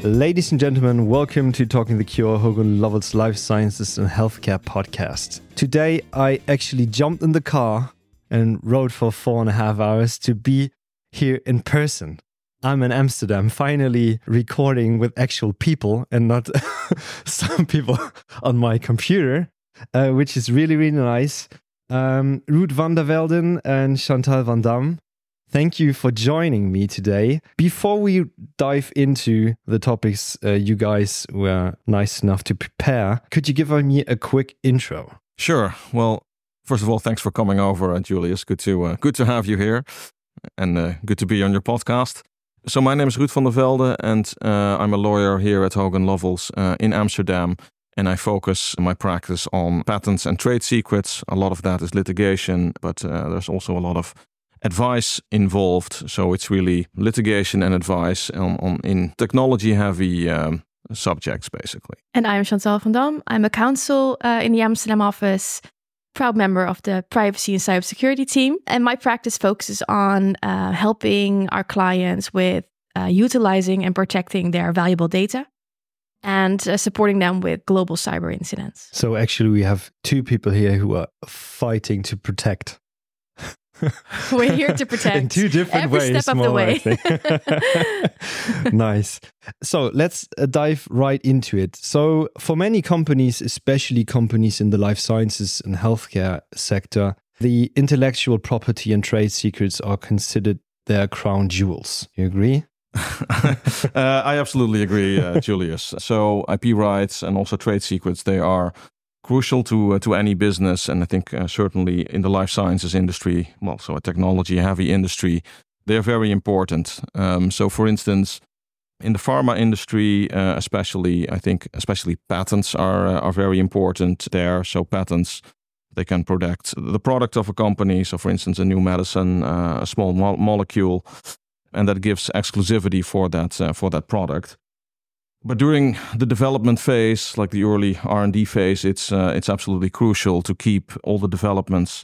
Ladies and gentlemen, welcome to Talking the Cure, Hogan Lovells Life Sciences and Healthcare podcast. Today, I actually jumped in the car and rode for 4.5 hours to be here in person. I'm in Amsterdam, finally recording with actual people and not some people on my computer, which is really, really nice. Ruud van der Velden and Chantal van Dam, thank you for joining me today. Before we dive into the topics you guys were nice enough to prepare, could you give me a quick intro? Sure. Well, first of all, thanks for coming over, Julius. Good to have you here, and good to be on your podcast. So my name is Ruud van der Velde, and I'm a lawyer here at Hogan Lovells in Amsterdam, and I focus my practice on patents and trade secrets. A lot of that is litigation, but there's also a lot of advice involved. So it's really litigation and advice in technology-heavy subjects, basically. And I'm Chantal van Dam. I'm a counsel in the Amsterdam office, proud member of the privacy and cybersecurity team. And my practice focuses on helping our clients with utilizing and protecting their valuable data and supporting them with global cyber incidents. So actually we have two people here who are fighting to protect. We're here to protect in two different every ways, step of the way. Nice. So let's dive right into it. So for many companies, especially companies in the life sciences and healthcare sector, the intellectual property and trade secrets are considered their crown jewels. You agree? I absolutely agree, Julius. So IP rights and also trade secrets, they are crucial to any business, and I think certainly in the life sciences industry, well, so a technology-heavy industry, they're very important. So, for instance, in the pharma industry, especially patents are very important there. So, patents, they can protect the product of a company. So, for instance, a new medicine, a small molecule, and that gives exclusivity for that product. But during the development phase, like the early R&D phase, it's absolutely crucial to keep all the developments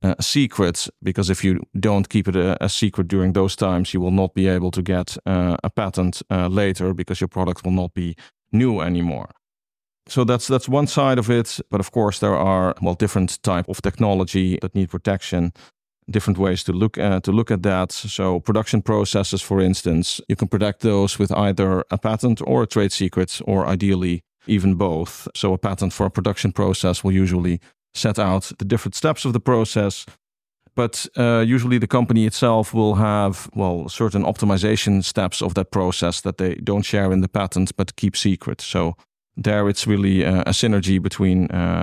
secret, because if you don't keep it a secret during those times, you will not be able to get a patent later, because your product will not be new anymore. So that's one side of it. But of course, there are different type of technology that need protection. Different ways to look at that. So production processes, for instance, you can protect those with either a patent or a trade secret, or ideally even both. So a patent for a production process will usually set out the different steps of the process, but usually the company itself will have certain optimization steps of that process that they don't share in the patent but keep secret. So there it's really a synergy between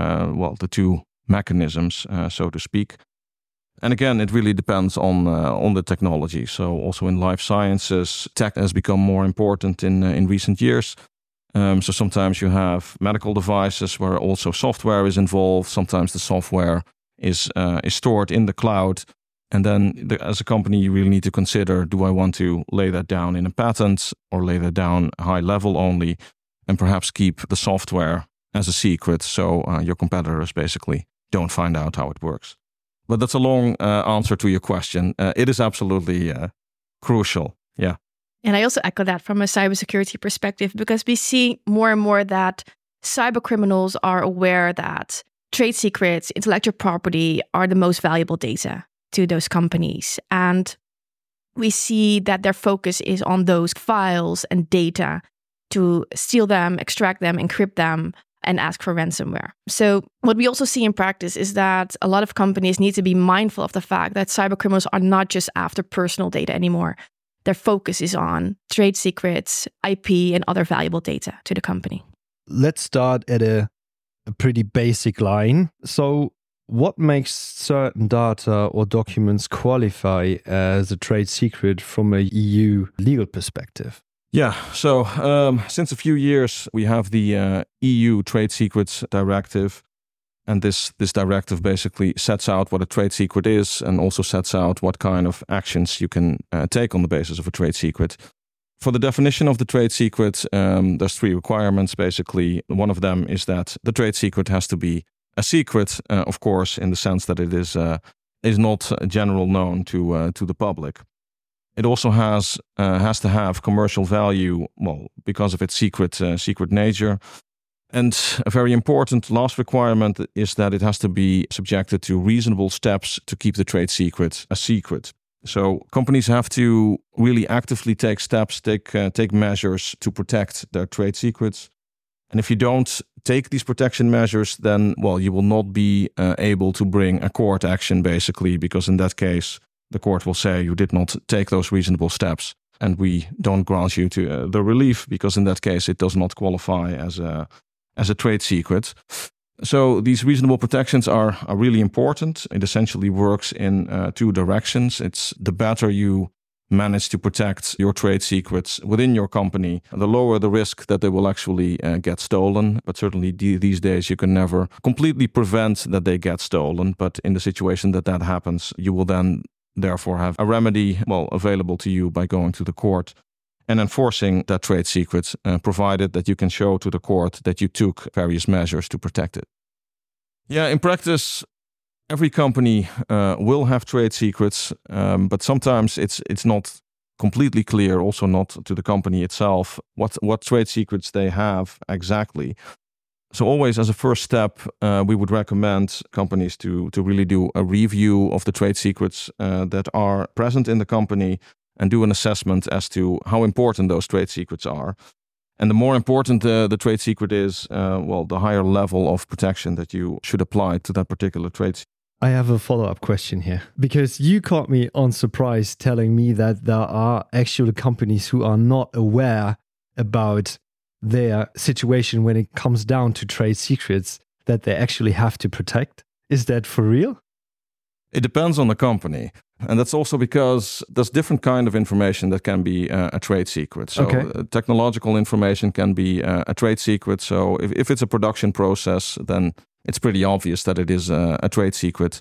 the two mechanisms, so to speak. And again, it really depends on the technology. So also in life sciences, tech has become more important in recent years. So sometimes you have medical devices where also software is involved. Sometimes the software is stored in the cloud. And then as a company, you really need to consider, do I want to lay that down in a patent or lay that down high level only, and perhaps keep the software as a secret so your competitors basically don't find out how it works. But that's a long answer to your question. It is absolutely crucial. Yeah. And I also echo that from a cybersecurity perspective, because we see more and more that cyber criminals are aware that trade secrets, intellectual property are the most valuable data to those companies. And we see that their focus is on those files and data to steal them, extract them, encrypt them, and ask for ransomware. So what we also see in practice is that a lot of companies need to be mindful of the fact that cyber criminals are not just after personal data anymore. Their focus is on trade secrets, IP, and other valuable data to the company. Let's start at a pretty basic line. So what makes certain data or documents qualify as a trade secret from a EU legal perspective? Yeah, so since a few years, we have the EU Trade Secrets Directive. And this directive basically sets out what a trade secret is, and also sets out what kind of actions you can take on the basis of a trade secret. For the definition of the trade secret, there's 3 requirements, basically. One of them is that the trade secret has to be a secret, of course, in the sense that it is not general known to the public. It also has to have commercial value, well, because of its secret nature. And a very important last requirement is that it has to be subjected to reasonable steps to keep the trade secret a secret. So companies have to really actively take steps, take measures to protect their trade secrets. And if you don't take these protection measures, then, well, you will not be able to bring a court action, basically, because in that case, the court will say you did not take those reasonable steps, and we don't grant you to the relief, because in that case, it does not qualify as a trade secret. So these reasonable protections are really important. It essentially works in two directions. It's the better you manage to protect your trade secrets within your company, the lower the risk that they will actually get stolen. But certainly these days you can never completely prevent that they get stolen. But in the situation that happens, you will then therefore have a remedy, well, available to you by going to the court and enforcing that trade secret, provided that you can show to the court that you took various measures to protect it. Yeah, in practice, every company will have trade secrets, but sometimes it's not completely clear, also not to the company itself, what trade secrets they have exactly. So always as a first step, we would recommend companies to really do a review of the trade secrets that are present in the company and do an assessment as to how important those trade secrets are. And the more important the trade secret is, the higher level of protection that you should apply to that particular trade secret. I have a follow-up question here, because you caught me on surprise telling me that there are actual companies who are not aware about their situation when it comes down to trade secrets that they actually have to protect. Is that for real? It depends on the company. And that's also because there's different kind of information that can be a trade secret. So technological information can be a trade secret. So if it's a production process, then it's pretty obvious that it is a trade secret.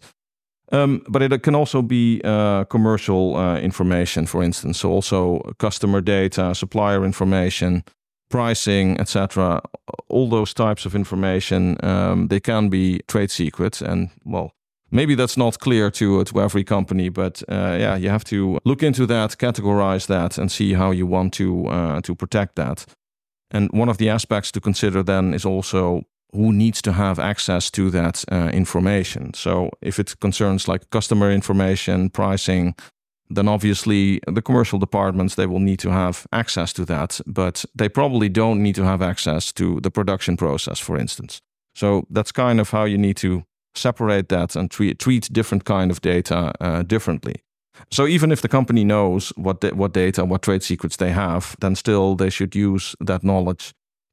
But it can also be commercial information, for instance. So also customer data, supplier information, pricing, etc. All those types of information, they can be trade secrets. And, well, maybe that's not clear to every company, but you have to look into that, categorize that, and see how you want to protect that. And one of the aspects to consider then is also who needs to have access to that information. So if it concerns like customer information, pricing, then obviously the commercial departments, they will need to have access to that, but they probably don't need to have access to the production process, for instance. So that's kind of how you need to separate that and treat different kind of data differently. So even if the company knows what data, what trade secrets they have, then still they should use that knowledge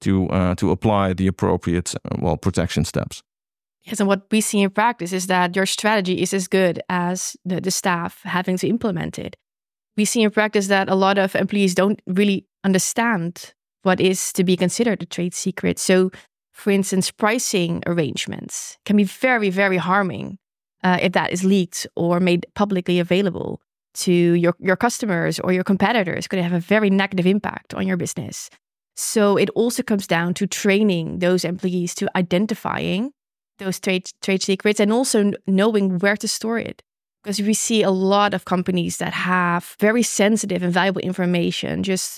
to apply the appropriate protection steps. Yes, and what we see in practice is that your strategy is as good as the staff having to implement it. We see in practice that a lot of employees don't really understand what is to be considered a trade secret. So, for instance, pricing arrangements can be very, very harming if that is leaked or made publicly available to your customers or your competitors. Could have a very negative impact on your business. So it also comes down to training those employees to identifying those trade secrets and also knowing where to store it. Because we see a lot of companies that have very sensitive and valuable information just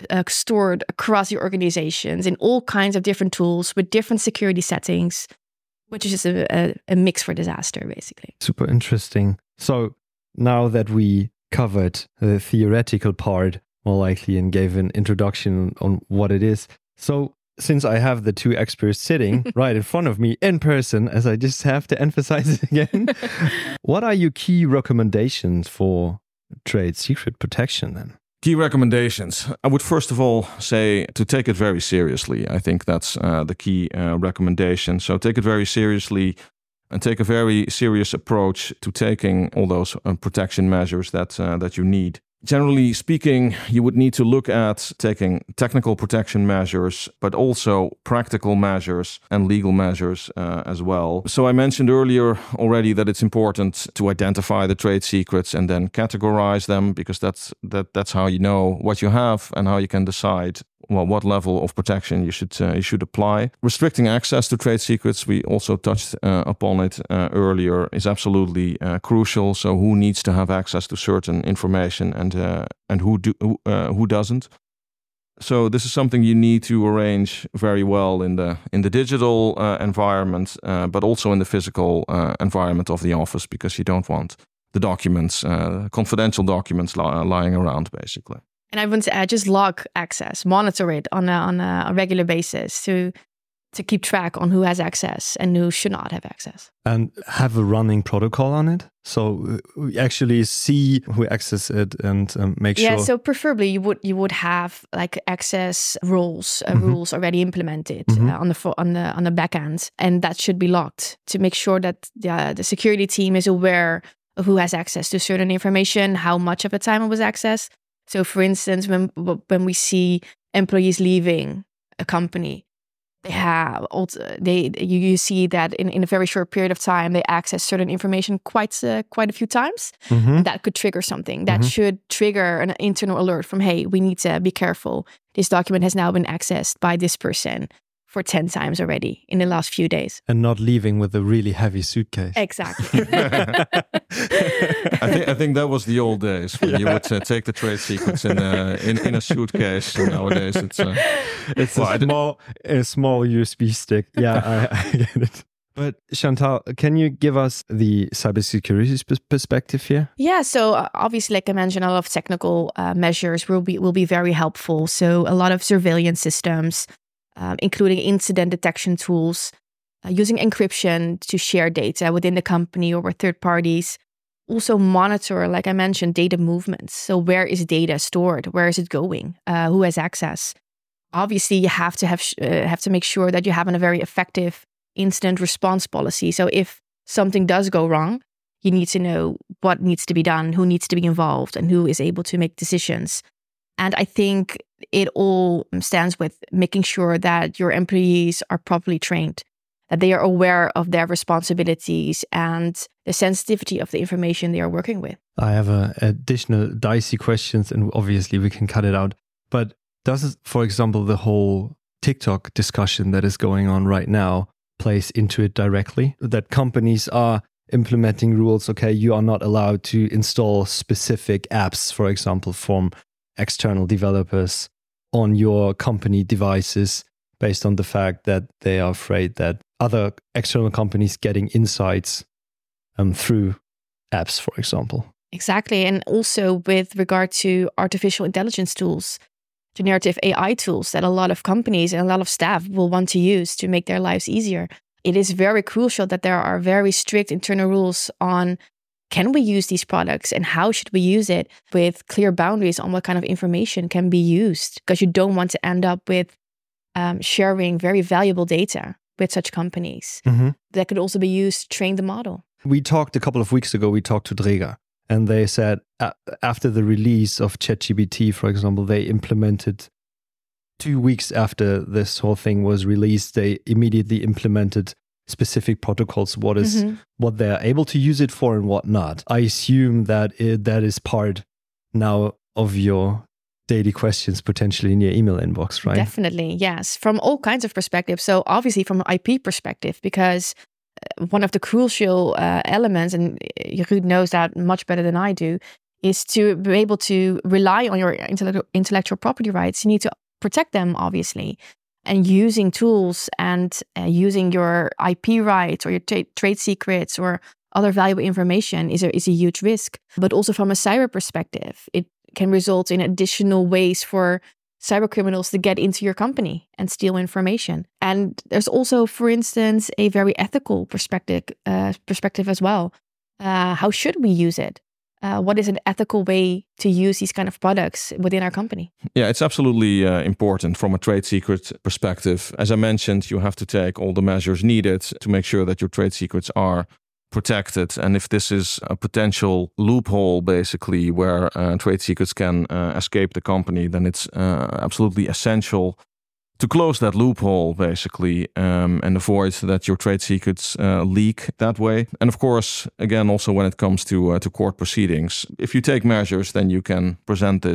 stored across the organizations in all kinds of different tools with different security settings, which is just a mix for disaster, basically. Super interesting. So now that we covered the theoretical part more likely and gave an introduction on what it is. So since I have the two experts sitting right in front of me in person, as I just have to emphasize it again, what are your key recommendations for trade secret protection then? Key recommendations. I would first of all say to take it very seriously. I think that's the key recommendation. So take it very seriously and take a very serious approach to taking all those protection measures that you need. Generally speaking, you would need to look at taking technical protection measures, but also practical measures and legal measures as well. So I mentioned earlier already that it's important to identify the trade secrets and then categorize them, because that's how you know what you have and how you can decide what level of protection you should apply. Restricting access to trade secrets, we also touched upon it earlier, is absolutely crucial. So who needs to have access to certain information and who doesn't? So this is something you need to arrange very well in the digital environment, but also in the physical environment of the office, because you don't want the documents, confidential documents lying around, basically. And I want to add, just log access, monitor it on a regular basis to keep track on who has access and who should not have access. And have a running protocol on it. So we actually see who access it and make sure. Yeah, so preferably you would have like access rules already implemented on the back end, and that should be logged to make sure that the security team is aware of who has access to certain information, how much of the time it was accessed. So for instance, when we see employees leaving a company, you see that in a very short period of time they access certain information quite a few times. And that could trigger something. That should trigger an internal alert from, hey, we need to be careful. This document has now been accessed by this person for 10 times already in the last few days. And not leaving with a really heavy suitcase. Exactly. I think that was the old days when you would take the trade secrets in a suitcase. And nowadays it's a small USB stick. Yeah, I get it. But Chantal, can you give us the cybersecurity perspective here? Yeah, so obviously, like I mentioned, a lot of technical measures will be very helpful. So a lot of surveillance systems, including incident detection tools, using encryption to share data within the company or with third parties. Also monitor, like I mentioned, data movements. So where is data stored? Where is it going? Who has access? Obviously, you have to make sure that you have a very effective incident response policy. So if something does go wrong, you need to know what needs to be done, who needs to be involved, and who is able to make decisions. And I think it all stands with making sure that your employees are properly trained, that they are aware of their responsibilities and the sensitivity of the information they are working with. I have additional dicey questions, and obviously we can cut it out. But does it, for example, the whole TikTok discussion that is going on right now plays into it directly? That companies are implementing rules, okay, you are not allowed to install specific apps, for example, from external developers on your company devices based on the fact that they are afraid that other external companies getting insights through apps, for example. Exactly. And also with regard to artificial intelligence tools, generative AI tools that a lot of companies and a lot of staff will want to use to make their lives easier. It is very crucial that there are very strict internal rules on can we use these products and how should we use it, with clear boundaries on what kind of information can be used, because you don't want to end up with sharing very valuable data with such companies. That could also be used to train the model. We talked a couple of weeks ago, we talked to Dräger, and they said after the release of ChatGPT, for example, they implemented 2 weeks after this whole thing was released, they immediately implemented specific protocols, what they're able to use it for and what not. I assume that that is part now of your daily questions potentially in your email inbox, right? Definitely, yes. From all kinds of perspectives. So obviously from an IP perspective, because one of the crucial elements, and Ruud knows that much better than I do, is to be able to rely on your intellectual property rights. You need to protect them, obviously. And using tools and using your IP rights or your trade secrets or other valuable information is a huge risk. But also from a cyber perspective, it can result in additional ways for cyber criminals to get into your company and steal information. And there's also, for instance, a very ethical perspective as well. How should we use it? What is an ethical way to use these kind of products within our company? Yeah, it's absolutely important from a trade secret perspective. As I mentioned, you have to take all the measures needed to make sure that your trade secrets are protected. And if this is a potential loophole, basically, where trade secrets can escape the company, then it's absolutely essential to close that loophole, basically, and avoid that your trade secrets leak that way. And of course, again, also when it comes to court proceedings, if you take measures, then you can present this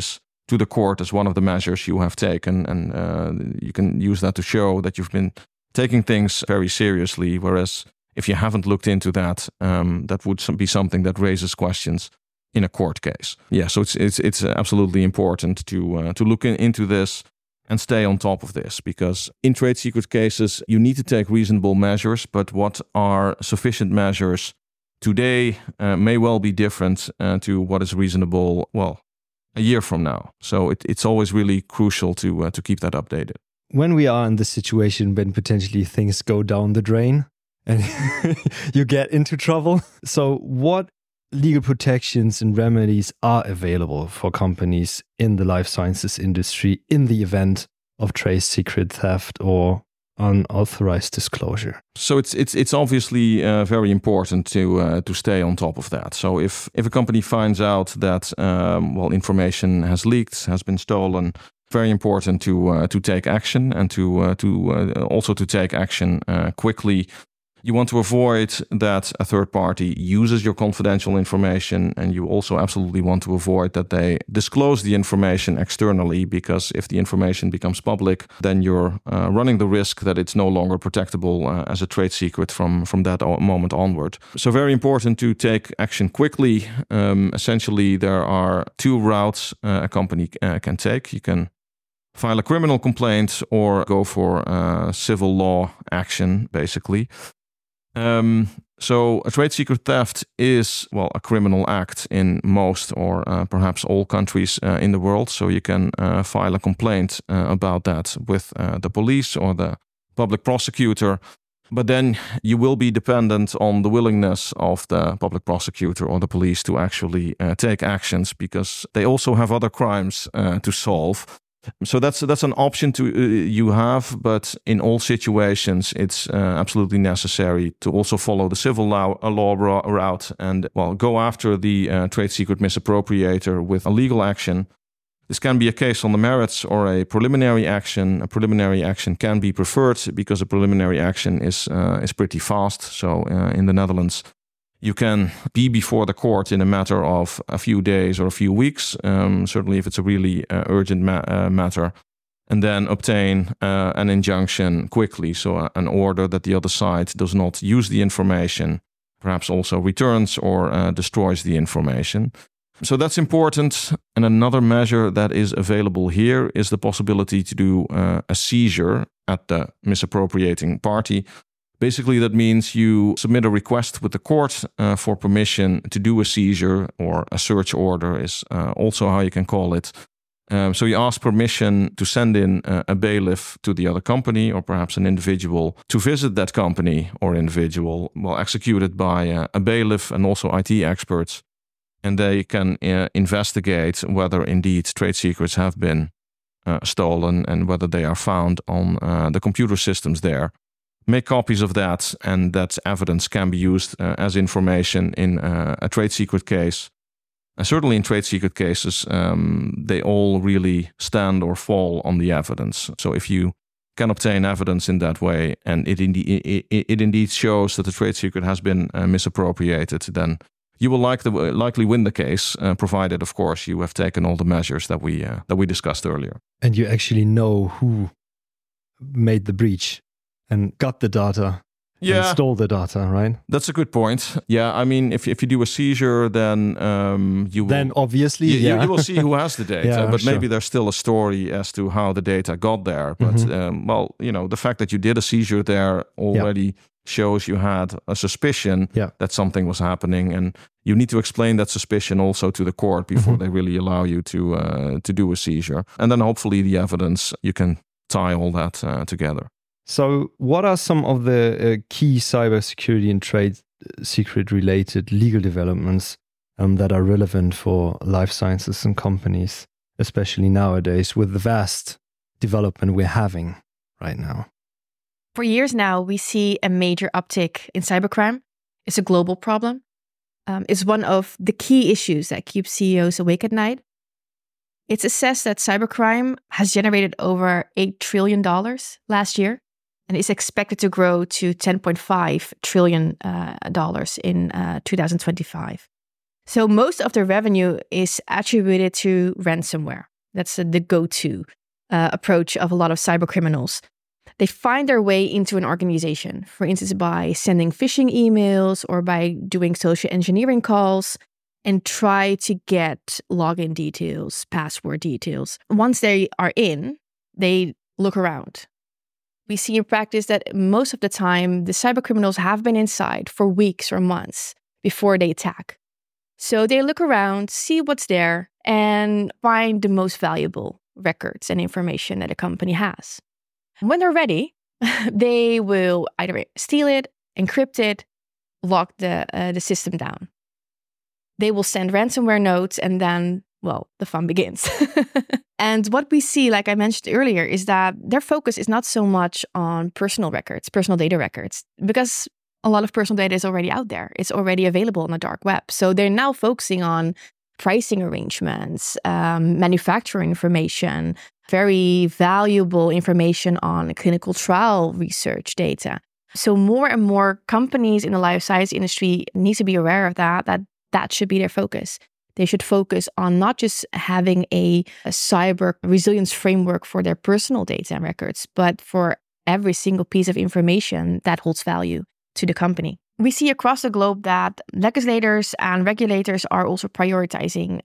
to the court as one of the measures you have taken. And you can use that to show that you've been taking things very seriously. Whereas if you haven't looked into that, that would be something that raises questions in a court case. Yeah, so it's absolutely important to look into this and stay on top of this, because in trade secret cases, you need to take reasonable measures, but what are sufficient measures today may well be different to what is reasonable, well, a year from now. So it's always really crucial to keep that updated. When we are in the situation when potentially things go down the drain and you get into trouble, so what legal protections and remedies are available for companies in the life sciences industry in the event of trade secret theft or unauthorized disclosure? So it's obviously very important to stay on top of that. So if a company finds out that information has leaked, has been stolen, very important to take action and to also take action quickly. You want to avoid that a third party uses your confidential information, and you also absolutely want to avoid that they disclose the information externally, because if the information becomes public, then you're running the risk that it's no longer protectable as a trade secret from that moment onward. So very important to take action quickly. Essentially, there are two routes a company can take. You can file a criminal complaint or go for civil law action, basically. So a trade secret theft is, a criminal act in most or perhaps all countries in the world. So you can file a complaint about that with the police or the public prosecutor. But then you will be dependent on the willingness of the public prosecutor or the police to actually take actions, because they also have other crimes to solve. So that's an option you have, but in all situations, it's absolutely necessary to also follow the civil law route and go after the trade secret misappropriator with a legal action. This can be a case on the merits or a preliminary action. A preliminary action can be preferred because a preliminary action is pretty fast. So in the Netherlands, you can be before the court in a matter of a few days or a few weeks, certainly if it's a really urgent matter, and then obtain an injunction quickly, so an order that the other side does not use the information, perhaps also returns or destroys the information. So that's important. And another measure that is available here is the possibility to do a seizure at the misappropriating party. Basically, that means you submit a request with the court for permission to do a seizure, or a search order is also how you can call it. So you ask permission to send in a bailiff to the other company, or perhaps an individual, to visit that company or individual, executed by a bailiff and also IT experts. And they can investigate whether indeed trade secrets have been stolen and whether they are found on the computer systems there. Make copies of that, and that evidence can be used as information in a trade secret case. Certainly in trade secret cases, they all really stand or fall on the evidence. So if you can obtain evidence in that way, and it indeed shows that the trade secret has been misappropriated, then you will likely win the case, provided, of course, you have taken all the measures that we discussed earlier. And you actually know who made the breach and got the data and stole the data, right? That's a good point. Yeah, I mean, if you do a seizure, then you will... Then obviously, you will see who has the data, but maybe there's still a story as to how the data got there. But, the fact that you did a seizure there already shows you had a suspicion that something was happening, and you need to explain that suspicion also to the court before they really allow you to do a seizure. And then hopefully the evidence, you can tie all that together. So what are some of the key cybersecurity and trade secret related legal developments that are relevant for life sciences and companies, especially nowadays with the vast development we're having right now? For years now, we see a major uptick in cybercrime. It's a global problem. It's one of the key issues that keeps CEOs awake at night. It's assessed that cybercrime has generated over $8 trillion last year, and is expected to grow to $10.5 trillion in 2025. So most of the revenue is attributed to ransomware. That's the go-to approach of a lot of cyber criminals. They find their way into an organization, for instance, by sending phishing emails or by doing social engineering calls, and try to get login details, password details. Once they are in, they look around. We see in practice that most of the time, the cyber criminals have been inside for weeks or months before they attack. So they look around, see what's there, and find the most valuable records and information that a company has. When they're ready, they will either steal it, encrypt it, lock the system down. They will send ransomware notes, and then, well, the fun begins. And what we see, like I mentioned earlier, is that their focus is not so much on personal records, personal data records, because a lot of personal data is already out there. It's already available on the dark web. So they're now focusing on pricing arrangements, manufacturer information, very valuable information on clinical trial research data. So more and more companies in the life science industry need to be aware of that should be their focus. They should focus on not just having a cyber resilience framework for their personal data and records, but for every single piece of information that holds value to the company. We see across the globe that legislators and regulators are also prioritizing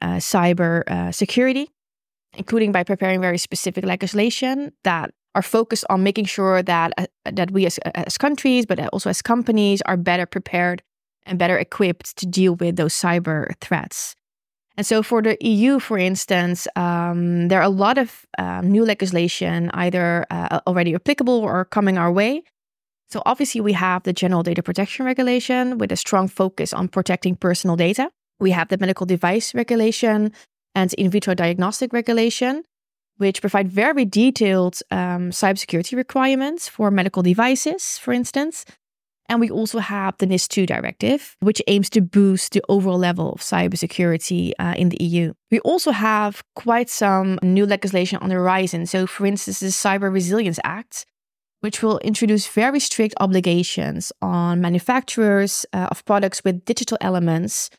cyber security, including by preparing very specific legislation that are focused on making sure that we as countries, but also as companies, are better prepared and better equipped to deal with those cyber threats. And so for the EU, for instance, there are a lot of new legislation either already applicable or coming our way. So obviously we have the General Data Protection Regulation with a strong focus on protecting personal data. We have the Medical Device Regulation and In Vitro Diagnostic Regulation, which provide very detailed cybersecurity requirements for medical devices, for instance. And we also have the NIS2 directive, which aims to boost the overall level of cybersecurity in the EU. We also have quite some new legislation on the horizon. So, for instance, the Cyber Resilience Act, which will introduce very strict obligations on manufacturers of products with digital elements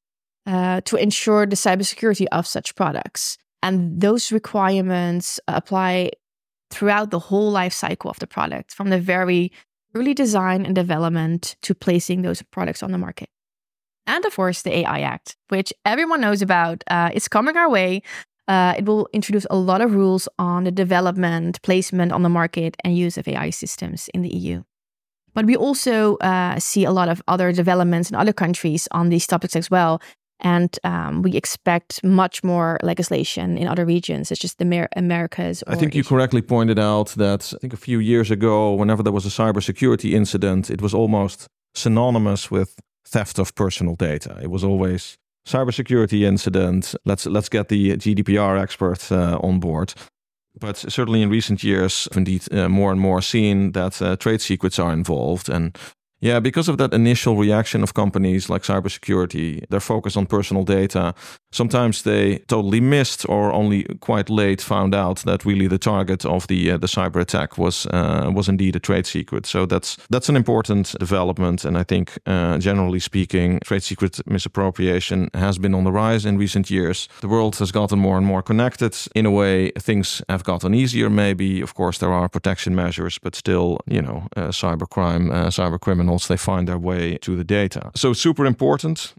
to ensure the cybersecurity of such products. And those requirements apply throughout the whole life cycle of the product, from the very early design and development to placing those products on the market. And of course, the AI Act, which everyone knows about. It's coming our way. It will introduce a lot of rules on the development, placement on the market, and use of AI systems in the EU. But we also see a lot of other developments in other countries on these topics as well. And we expect much more legislation in other regions, such as the Americas. I think you correctly pointed out that I think a few years ago, whenever there was a cybersecurity incident, it was almost synonymous with theft of personal data. It was always cybersecurity incident. Let's get the GDPR expert on board. But certainly in recent years, indeed, more and more seen that trade secrets are involved. And yeah, because of that initial reaction of companies like cybersecurity, their focus on personal data, sometimes they totally missed or only quite late found out that really the target of the cyber attack was indeed a trade secret. So that's an important development, and I think generally speaking, trade secret misappropriation has been on the rise in recent years. The world has gotten more and more connected. In a way, things have gotten easier. Maybe, of course, there are protection measures, but still, cybercrime, cyber criminals, they find their way to the data. So super important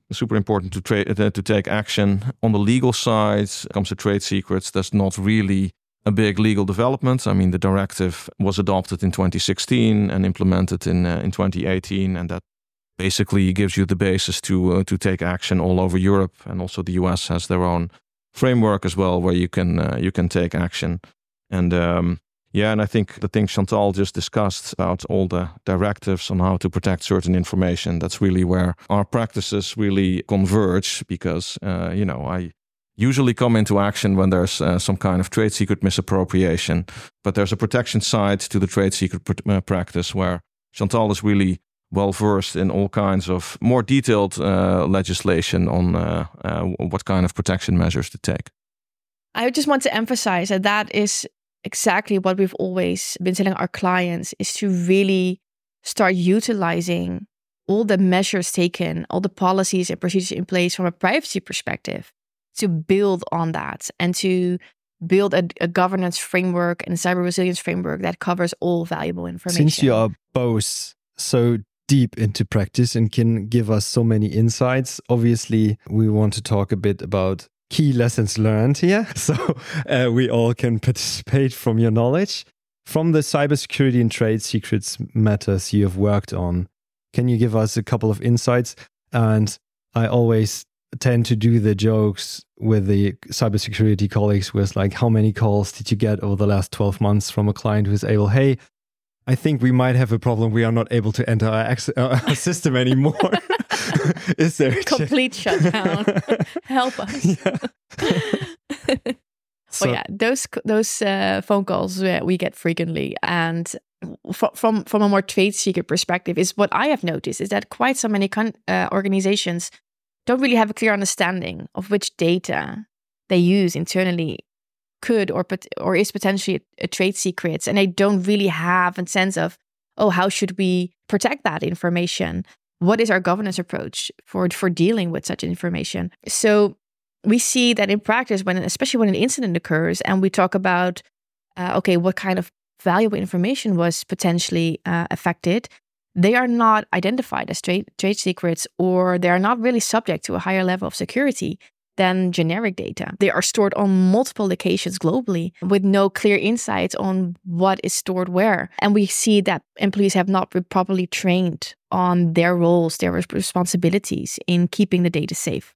to take action. On the legal side, when it comes to trade secrets, there's not really a big legal development. I mean, the directive was adopted in 2016 and implemented in 2018, and that basically gives you the basis to take action all over Europe. And also the US has their own framework as well, where you can take action. And and I think the thing Chantal just discussed about all the directives on how to protect certain information, that's really where our practices really converge, because, I usually come into action when there's some kind of trade secret misappropriation, but there's a protection side to the trade secret practice where Chantal is really well-versed in all kinds of more detailed legislation on what kind of protection measures to take. I just want to emphasize that is exactly what we've always been telling our clients, is to really start utilizing all the measures taken, all the policies and procedures in place from a privacy perspective, to build on that and to build a governance framework and cyber resilience framework that covers all valuable information. Since you are both so deep into practice and can give us so many insights, obviously we want to talk a bit about key lessons learned here. So we all can participate from your knowledge. From the cybersecurity and trade secrets matters you have worked on, can you give us a couple of insights? And I always tend to do the jokes with the cybersecurity colleagues with like, how many calls did you get over the last 12 months from a client who's able, hey, I think we might have a problem. We are not able to enter our system anymore. Is there a complete shutdown? Help us. Yeah. So yeah, those phone calls we get frequently, and from a more trade secret perspective, is what I have noticed is that quite so many organizations don't really have a clear understanding of which data they use internally could or is potentially a trade secrets, and they don't really have a sense of, oh, how should we protect that information? What is our governance approach for dealing with such information? So we see that in practice, especially when an incident occurs, and we talk about, what kind of valuable information was potentially affected, they are not identified as trade secrets, or they are not really subject to a higher level of security than generic data. They are stored on multiple locations globally with no clear insights on what is stored where. And we see that employees have not been properly trained on their roles, their responsibilities in keeping the data safe.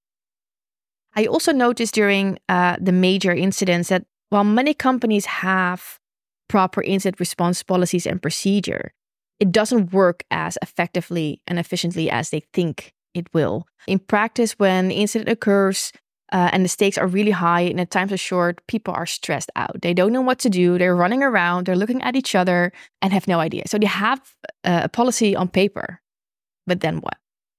I also noticed during the major incidents that while many companies have proper incident response policies and procedure, it doesn't work as effectively and efficiently as they think it will. In practice, when the incident occurs and the stakes are really high and the times are short, people are stressed out. They don't know what to do. They're running around. They're looking at each other and have no idea. So they have a policy on paper, but then what?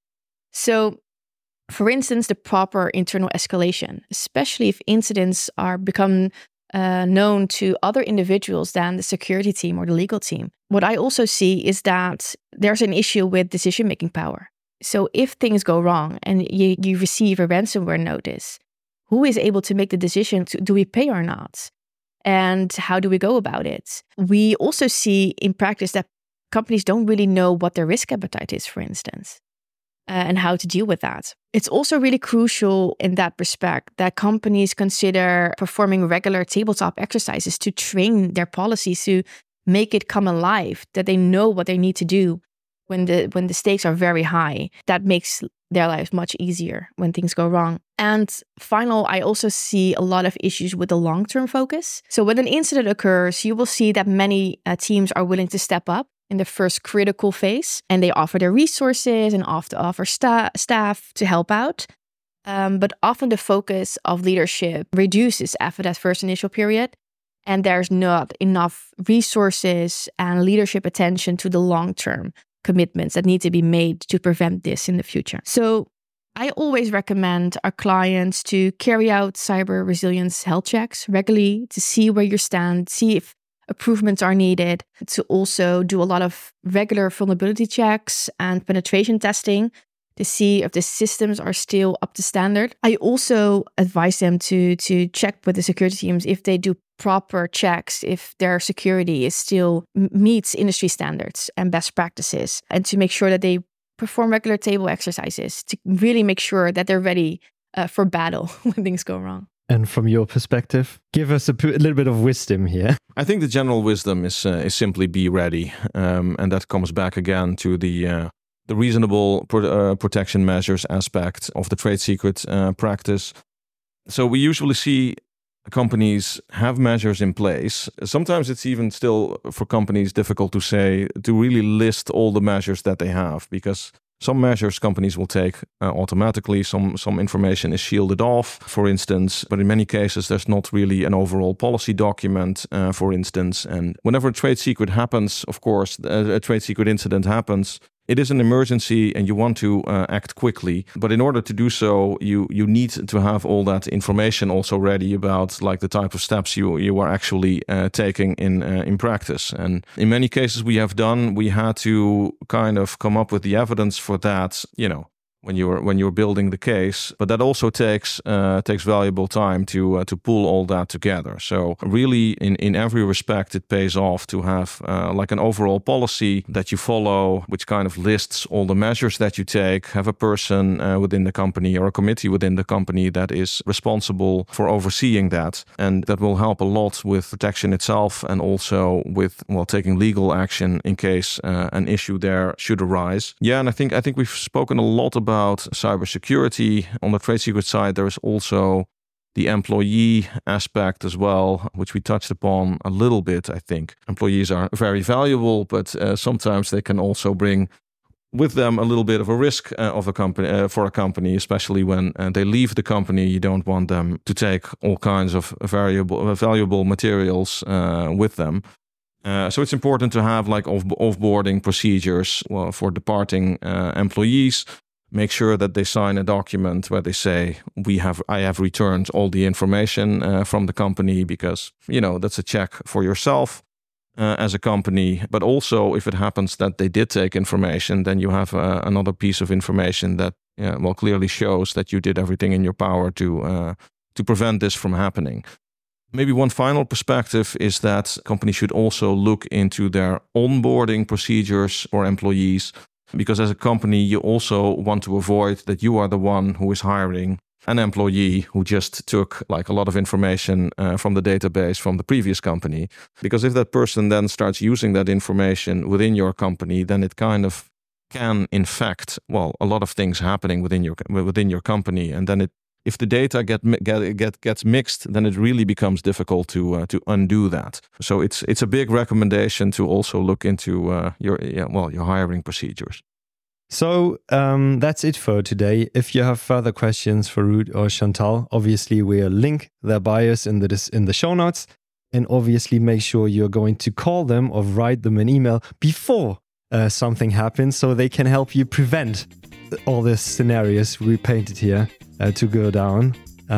So, for instance, the proper internal escalation, especially if incidents are become known to other individuals than the security team or the legal team. What I also see is that there's an issue with decision-making power. So if things go wrong and you receive a ransomware notice, who is able to make the decision do we pay or not? And how do we go about it? We also see in practice that companies don't really know what their risk appetite is, for instance, and how to deal with that. It's also really crucial in that respect that companies consider performing regular tabletop exercises to train their policies to make it come alive, that they know what they need to do when the stakes are very high. That makes their lives much easier when things go wrong. And final, I also see a lot of issues with the long-term focus. So when an incident occurs, you will see that many teams are willing to step up in the first critical phase, and they offer their resources and offer staff to help out. But often the focus of leadership reduces after that first initial period, and there's not enough resources and leadership attention to the long-term commitments that need to be made to prevent this in the future. So I always recommend our clients to carry out cyber resilience health checks regularly to see where you stand, see if improvements are needed, to also do a lot of regular vulnerability checks and penetration testing to see if the systems are still up to standard. I also advise them to check with the security teams if they do proper checks, if their security is still meets industry standards and best practices, and to make sure that they perform regular table exercises to really make sure that they're ready for battle when things go wrong. And from your perspective, give us a little bit of wisdom here. I think the general wisdom is simply be ready, and that comes back again to the reasonable protection measures aspect of the trade secret practice. So we usually see companies have measures in place. Sometimes it's even still for companies difficult to really list all the measures that they have, because some measures companies will take automatically. Some information is shielded off, for instance. But in many cases, there's not really an overall policy document, for instance. And whenever a trade secret happens, of course, a trade secret incident happens, it is an emergency and you want to act quickly. But in order to do so, you need to have all that information also ready about like the type of steps you are actually taking in practice. And in many cases we had to kind of come up with the evidence for that, when you're building the case, but that also takes valuable time to pull all that together. So really, in every respect, it pays off to have like an overall policy that you follow, which kind of lists all the measures that you take. Have a person within the company or a committee within the company that is responsible for overseeing that, and that will help a lot with protection itself, and also with taking legal action in case an issue there should arise. Yeah, and I think we've spoken a lot about cybersecurity. On the trade secret side, there is also the employee aspect as well, which we touched upon a little bit. I think employees are very valuable, but sometimes they can also bring with them a little bit of a risk of a company for a company, especially when they leave the company. You don't want them to take all kinds of valuable materials with them. So it's important to have like offboarding procedures for departing employees. Make sure that they sign a document where they say, I have returned all the information from the company, because, that's a check for yourself as a company. But also, if it happens that they did take information, then you have another piece of information that clearly shows that you did everything in your power to prevent this from happening. Maybe one final perspective is that companies should also look into their onboarding procedures for employees, because as a company, you also want to avoid that you are the one who is hiring an employee who just took like a lot of information from the database from the previous company. Because if that person then starts using that information within your company, then it kind of can infect, a lot of things happening within your company. And then if the data gets mixed, then it really becomes difficult to undo that. So it's a big recommendation to also look into your hiring procedures. So that's it for today. If you have further questions for Ruud or Chantal, obviously we'll link their bios in the show notes, and obviously make sure you're going to call them or write them an email before something happens, so they can help you prevent all the scenarios we painted here to go down,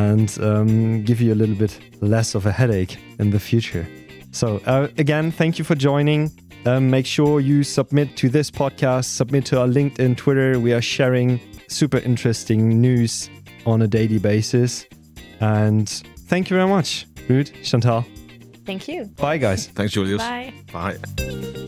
and give you a little bit less of a headache in the future. So again, thank you for joining. Make sure you submit to this podcast, submit to our LinkedIn, Twitter. We are sharing super interesting news on a daily basis. And thank you very much, Ruud, Chantal. Thank you. Bye, guys. Thanks, Julius. Bye. Bye.